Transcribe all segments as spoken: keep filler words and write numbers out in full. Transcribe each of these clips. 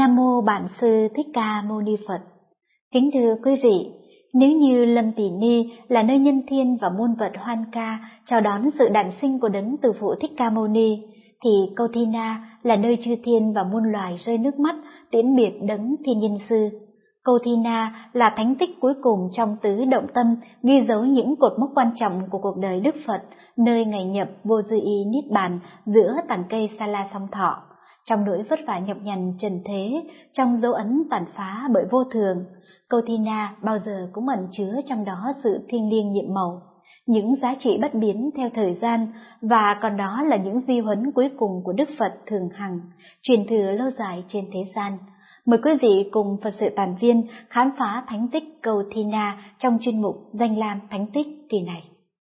Nam mô Bản Sư Thích Ca Mâu Ni Phật. Kính thưa quý vị, nếu như Lâm Tỳ Ni là nơi nhân thiên và muôn vật hoan ca chào đón sự đản sinh của Đấng Từ Phụ Thích Ca Mâu Ni, thì Câu Thi Na là nơi chư thiên và muôn loài rơi nước mắt tiễn biệt Đấng Thiên Nhân Sư. Câu Thi Na là thánh tích cuối cùng trong tứ động tâm, ghi dấu những cột mốc quan trọng của cuộc đời Đức Phật, nơi ngày nhập vô dư y niết bàn giữa tàn cây Sa La Song Thọ. Trong nỗi vất vả nhọc nhằn trần thế, trong dấu ấn tàn phá bởi vô thường, Câu Thi Na bao giờ cũng ẩn chứa trong đó sự thiêng liêng nhiệm màu, những giá trị bất biến theo thời gian, và còn đó là những di huấn cuối cùng của Đức Phật thường hằng, truyền thừa lâu dài trên thế gian. Mời quý vị cùng Phật sự Tản Viên khám phá thánh tích Câu Thi Na trong chuyên mục Danh Lam Thánh Tích kỳ này.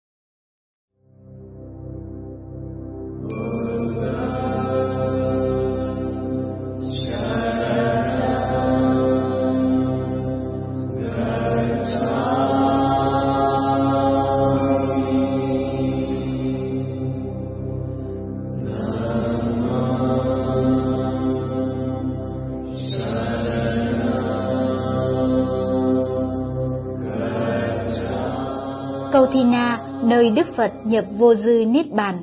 Câu Thi Na, nơi Đức Phật nhập vô dư niết bàn.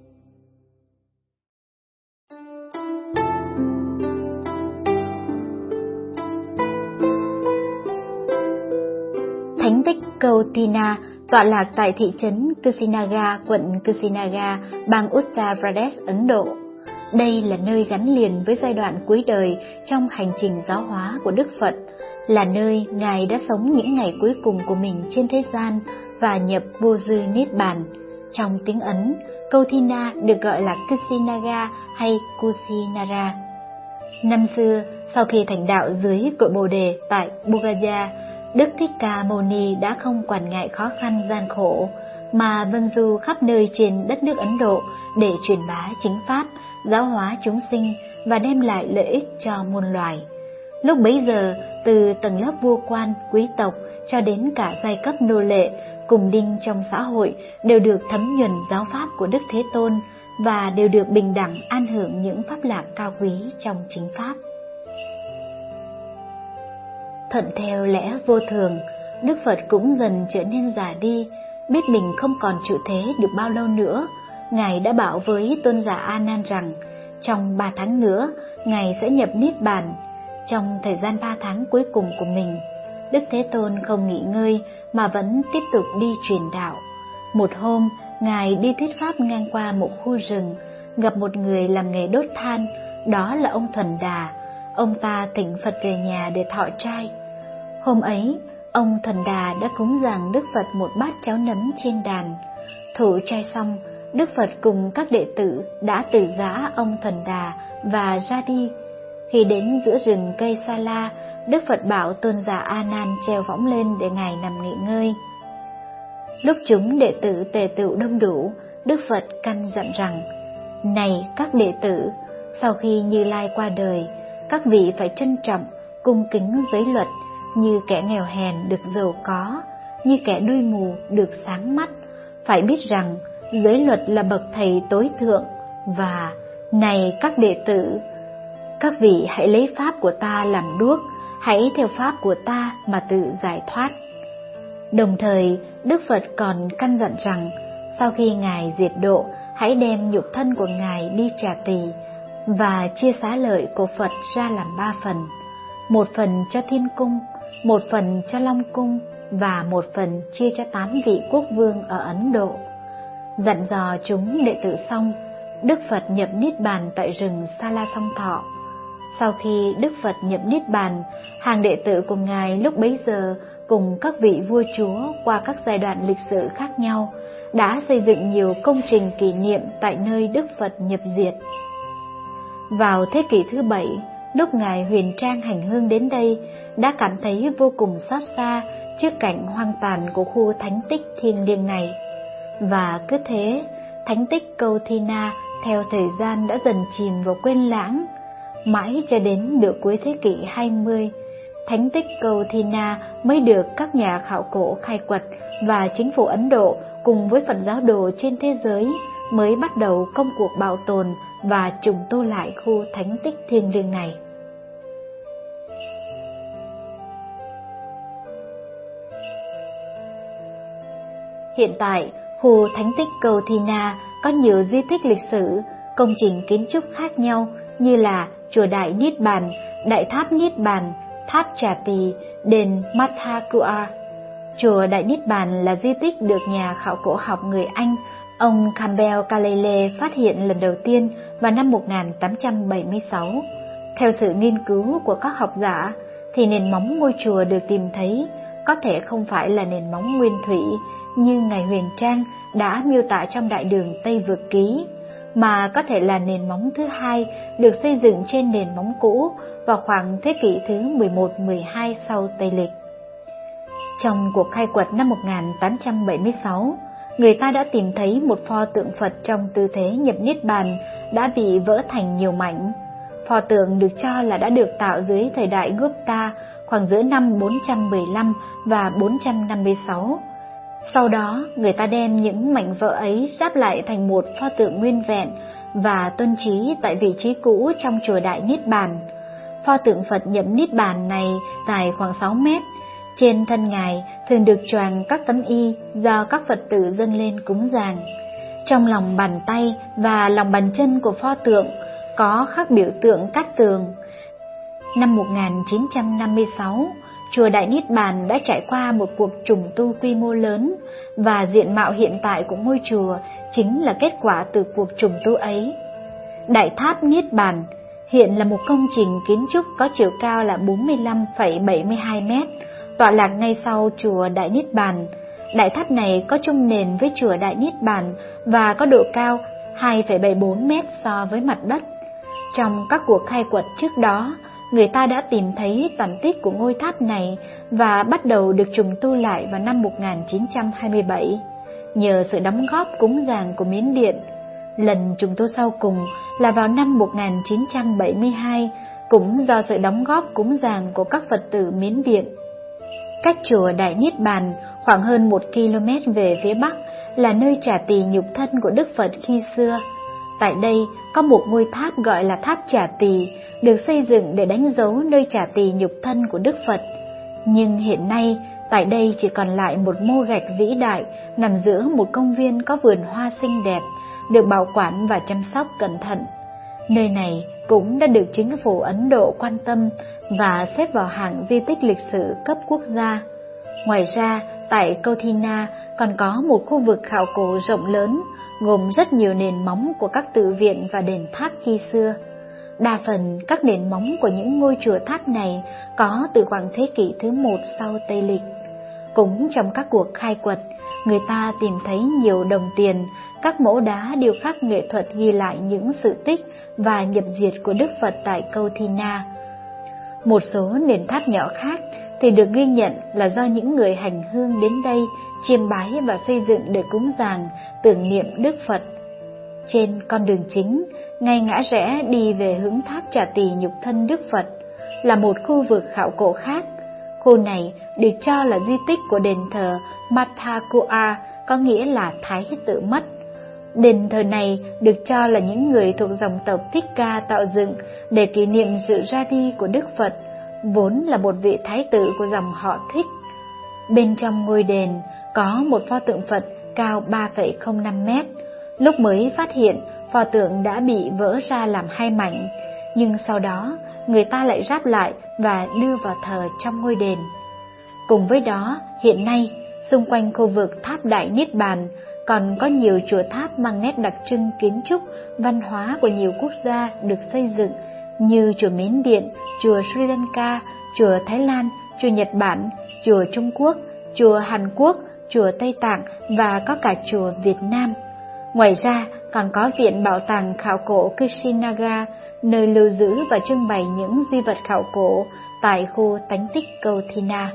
Thánh tích Câu Thi Na tọa lạc tại thị trấn Kusinagar, quận Kusinagar, bang Uttar Pradesh, Ấn Độ. Đây là nơi gắn liền với giai đoạn cuối đời trong hành trình giáo hóa của Đức Phật, là nơi Ngài đã sống những ngày cuối cùng của mình trên thế gian và nhập vô dư niết bàn. Trong tiếng Ấn, Câu Thi Na được gọi là Kusinagar hay Kusinara. Năm xưa, sau khi thành đạo dưới cội Bồ Đề tại Bodhgaya, Đức Thích Ca Mâu Ni đã không quản ngại khó khăn gian khổ, mà vân du khắp nơi trên đất nước Ấn Độ để truyền bá chính pháp, giáo hóa chúng sinh và đem lại lợi ích cho muôn loài. Lúc bấy giờ, từ tầng lớp vua quan, quý tộc cho đến cả giai cấp nô lệ, cùng đinh trong xã hội đều được thấm nhuần giáo pháp của Đức Thế Tôn và đều được bình đẳng an hưởng những pháp lạc cao quý trong chính pháp. Thuận theo lẽ vô thường, Đức Phật cũng dần trở nên già đi, biết mình không còn trụ thế được bao lâu nữa. Ngài đã bảo với tôn giả A Nan rằng trong ba tháng nữa Ngài sẽ nhập niết bàn. Trong thời gian ba tháng cuối cùng của mình, Đức Thế Tôn không nghỉ ngơi mà vẫn tiếp tục đi truyền đạo. Một hôm, Ngài đi thuyết pháp ngang qua một khu rừng, gặp một người làm nghề đốt than, đó là ông Thuần Đà. Ông ta thỉnh Phật về nhà để thọ trai. Hôm ấy, ông Thuần Đà đã cúng dường Đức Phật một bát cháo nấm trên đàn. Thụ trai xong, Đức Phật cùng các đệ tử đã từ giã ông Thuần Đà và ra đi. Khi đến giữa rừng cây Sa La, Đức Phật bảo tôn giả A Nan treo võng lên để Ngài nằm nghỉ ngơi. Lúc chúng đệ tử tề tựu đông đủ, Đức Phật căn dặn rằng: Này các đệ tử, sau khi Như Lai qua đời, các vị phải trân trọng, cung kính giới luật, như kẻ nghèo hèn được giàu có, như kẻ đuôi mù được sáng mắt. Phải biết rằng giới luật là bậc thầy tối thượng, và này các đệ tử, các vị hãy lấy pháp của ta làm đuốc, hãy theo pháp của ta mà tự giải thoát. Đồng thời, Đức Phật còn căn dặn rằng sau khi Ngài diệt độ, hãy đem nhục thân của Ngài đi trả tỳ và chia xá lợi của Phật ra làm ba phần: một phần cho Thiên Cung, một phần cho Long Cung và một phần chia cho tám vị quốc vương ở Ấn Độ. Dặn dò chúng đệ tử xong, Đức Phật nhập niết bàn tại rừng Sa La Song Thọ. Sau khi Đức Phật nhập niết bàn, hàng đệ tử của Ngài lúc bấy giờ cùng các vị vua chúa qua các giai đoạn lịch sử khác nhau đã xây dựng nhiều công trình kỷ niệm tại nơi Đức Phật nhập diệt. Vào thế kỷ thứ bảy, lúc Ngài Huyền Trang hành hương đến đây, đã cảm thấy vô cùng xót xa trước cảnh hoang tàn của khu thánh tích thiêng liêng này. Và cứ thế, thánh tích Câu Thi Na theo thời gian đã dần chìm vào quên lãng. Mãi cho đến nửa cuối thế kỷ hai mươi, thánh tích Câu Thi Na mới được các nhà khảo cổ khai quật, và chính phủ Ấn Độ cùng với Phật giáo đồ trên thế giới mới bắt đầu công cuộc bảo tồn và trùng tu lại khu thánh tích thiêng liêng này. Hiện tại, khu thánh tích Cầu Thi Na có nhiều di tích lịch sử, công trình kiến trúc khác nhau như là chùa Đại Niết Bàn, Đại Tháp Niết Bàn, Tháp Trà Tỳ, đền Mathakua. Chùa Đại Niết Bàn là di tích được nhà khảo cổ học người Anh, ông Campbell Calele phát hiện lần đầu tiên vào năm một nghìn tám trăm bảy mươi sáu. Theo sự nghiên cứu của các học giả, thì nền móng ngôi chùa được tìm thấy có thể không phải là nền móng nguyên thủy như Ngài Huyền Trang đã miêu tả trong Đại Đường Tây Vực Ký, mà có thể là nền móng thứ hai được xây dựng trên nền móng cũ vào khoảng thế kỷ thứ mười một mười hai sau Tây Lịch. Trong cuộc khai quật năm một nghìn tám trăm bảy mươi sáu, người ta đã tìm thấy một pho tượng Phật trong tư thế nhập Niết Bàn đã bị vỡ thành nhiều mảnh. Pho tượng được cho là đã được tạo dưới thời đại Gupta khoảng giữa năm bốn trăm mười lăm và bốn trăm năm mươi sáu. Sau đó, người ta đem những mảnh vỡ ấy ráp lại thành một pho tượng nguyên vẹn và tôn trí tại vị trí cũ trong chùa Đại Niết Bàn. Pho tượng Phật nhập Niết Bàn này dài khoảng sáu mét. Trên thân Ngài thường được choàng các tấm y do các Phật tử dâng lên cúng dường. Trong lòng bàn tay và lòng bàn chân của pho tượng có khắc biểu tượng cát tường. Năm một nghìn chín trăm năm mươi sáu, chùa Đại Niết Bàn đã trải qua một cuộc trùng tu quy mô lớn, và diện mạo hiện tại của ngôi chùa chính là kết quả từ cuộc trùng tu ấy. Đại Tháp Niết Bàn hiện là một công trình kiến trúc có chiều cao là bốn mươi lăm phẩy bảy mươi hai mét, tọa lạc ngay sau chùa Đại Niết Bàn. Đại tháp này có chung nền với chùa Đại Niết Bàn và có độ cao hai phẩy bảy mươi bốn mét so với mặt đất. Trong các cuộc khai quật trước đó, người ta đã tìm thấy tàn tích của ngôi tháp này và bắt đầu được trùng tu lại vào năm một nghìn chín trăm hai mươi bảy, nhờ sự đóng góp cúng dường của Miến Điện. Lần trùng tu sau cùng là vào năm một nghìn chín trăm bảy mươi hai, cũng do sự đóng góp cúng dường của các Phật tử Miến Điện. Cách chùa Đại Niết Bàn khoảng hơn một ki lô mét về phía bắc là nơi trả tỳ nhục thân của Đức Phật khi xưa. Tại đây có một ngôi tháp gọi là Tháp Trả Tỳ, được xây dựng để đánh dấu nơi trả tỳ nhục thân của Đức Phật. Nhưng hiện nay, tại đây chỉ còn lại một mô gạch vĩ đại nằm giữa một công viên có vườn hoa xinh đẹp, được bảo quản và chăm sóc cẩn thận. Nơi này cũng đã được chính phủ Ấn Độ quan tâm và xếp vào hạng di tích lịch sử cấp quốc gia. Ngoài ra, tại Cầu Thi Na còn có một khu vực khảo cổ rộng lớn, gồm rất nhiều nền móng của các tự viện và đền tháp khi xưa. Đa phần các nền móng của những ngôi chùa tháp này có từ khoảng thế kỷ thứ một sau Tây Lịch. Cũng trong các cuộc khai quật, người ta tìm thấy nhiều đồng tiền, các mẫu đá điêu khắc nghệ thuật ghi lại những sự tích và nhập diệt của Đức Phật tại Cầu Thi Na. Một số nền tháp nhỏ khác thì được ghi nhận là do những người hành hương đến đây chiêm bái và xây dựng để cúng dường tưởng niệm Đức Phật. Trên con đường chính, ngay ngã rẽ đi về hướng tháp Trả Tỳ nhục thân Đức Phật là một khu vực khảo cổ khác. Khu này được cho là di tích của đền thờ Mathakua, có nghĩa là Thái Tử Mất. Đền thờ này được cho là những người thuộc dòng tộc Thích Ca tạo dựng để kỷ niệm sự ra đi của Đức Phật, vốn là một vị thái tử của dòng họ Thích. Bên trong ngôi đền có một pho tượng Phật cao ba phẩy không năm mét. Lúc mới phát hiện, pho tượng đã bị vỡ ra làm hai mảnh, nhưng sau đó người ta lại ráp lại và đưa vào thờ trong ngôi đền. Cùng với đó, hiện nay, xung quanh khu vực tháp Đại Niết Bàn còn có nhiều chùa tháp mang nét đặc trưng kiến trúc, văn hóa của nhiều quốc gia được xây dựng, như chùa Miến Điện, chùa Sri Lanka, chùa Thái Lan, chùa Nhật Bản, chùa Trung Quốc, chùa Hàn Quốc, chùa Tây Tạng và có cả chùa Việt Nam. Ngoài ra, còn có Viện Bảo tàng Khảo cổ Kushinagar, nơi lưu giữ và trưng bày những di vật khảo cổ tại khu thánh tích Cầu Thi Na.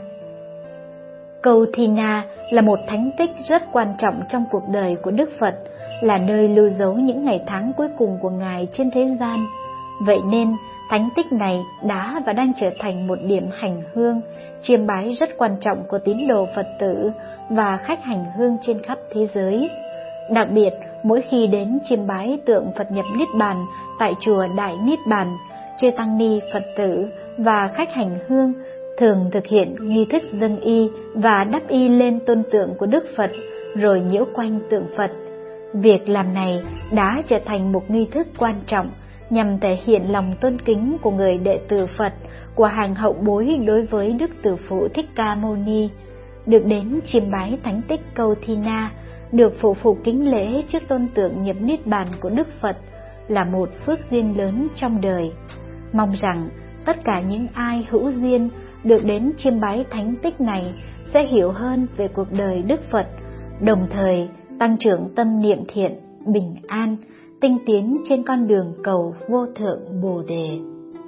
Cầu Thi Na là một thánh tích rất quan trọng trong cuộc đời của Đức Phật, là nơi lưu dấu những ngày tháng cuối cùng của Ngài trên thế gian. Vậy nên, thánh tích này đã và đang trở thành một điểm hành hương, chiêm bái rất quan trọng của tín đồ Phật tử và khách hành hương trên khắp thế giới. Đặc biệt, mỗi khi đến chiêm bái tượng Phật nhập Niết Bàn tại chùa Đại Niết Bàn, chư tăng ni, Phật tử và khách hành hương thường thực hiện nghi thức dâng y và đắp y lên tôn tượng của Đức Phật rồi nhiễu quanh tượng Phật. Việc làm này đã trở thành một nghi thức quan trọng nhằm thể hiện lòng tôn kính của người đệ tử Phật, của hàng hậu bối đối với Đức Từ Phụ Thích Ca Mâu Ni. Được đến chiêm bái thánh tích Câu Thi Na, được phụ phục kính lễ trước tôn tượng nhập niết bàn của Đức Phật là một phước duyên lớn trong đời. Mong rằng tất cả những ai hữu duyên được đến chiêm bái thánh tích này sẽ hiểu hơn về cuộc đời Đức Phật, đồng thời tăng trưởng tâm niệm thiện, bình an, tinh tiến trên con đường cầu vô thượng Bồ Đề.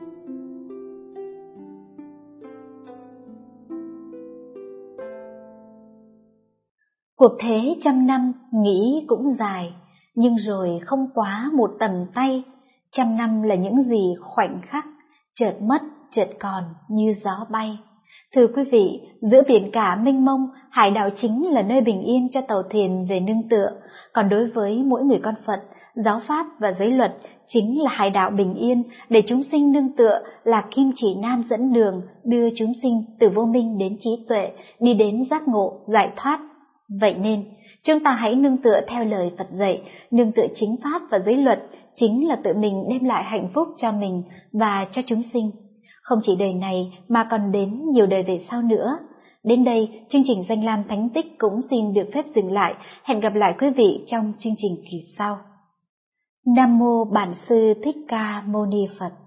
Cuộc thế trăm năm nghĩ cũng dài, nhưng rồi không quá một tầng tay. Trăm năm là những gì khoảnh khắc, chợt mất, chợt còn như gió bay. Thưa quý vị, giữa biển cả mênh mông, hải đảo chính là nơi bình yên cho tàu thuyền về nương tựa. Còn đối với mỗi người con Phật, giáo pháp và giới luật chính là hải đảo bình yên để chúng sinh nương tựa, là kim chỉ nam dẫn đường, đưa chúng sinh từ vô minh đến trí tuệ, đi đến giác ngộ, giải thoát. Vậy nên, chúng ta hãy nương tựa theo lời Phật dạy, nương tựa chính pháp và giới luật, chính là tự mình đem lại hạnh phúc cho mình và cho chúng sinh. Không chỉ đời này mà còn đến nhiều đời về sau nữa. Đến đây, chương trình Danh Lam Thánh Tích cũng xin được phép dừng lại. Hẹn gặp lại quý vị trong chương trình kỳ sau. Nam Mô Bản Sư Thích Ca Mâu Ni Phật.